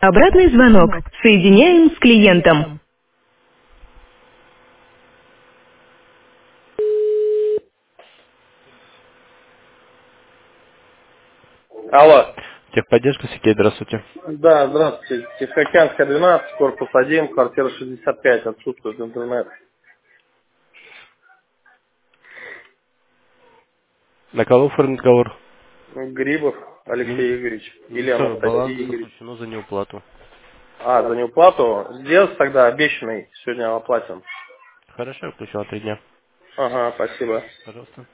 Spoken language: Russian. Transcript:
Обратный звонок. Соединяем с клиентом. Алло. Техподдержка сетей, здравствуйте. Да, здравствуйте. Тихоокеанская 12, корпус 1, квартира 65, отсутствует интернет. На кого оформлен договор? Грибов Алексей Игоревич или Все, баланс Анастасия Игоревич. отключено за неуплату. А, за неуплату? Сделать тогда обещанный, сегодня оплатим. Хорошо, включено 3 дня. Ага, спасибо. Пожалуйста.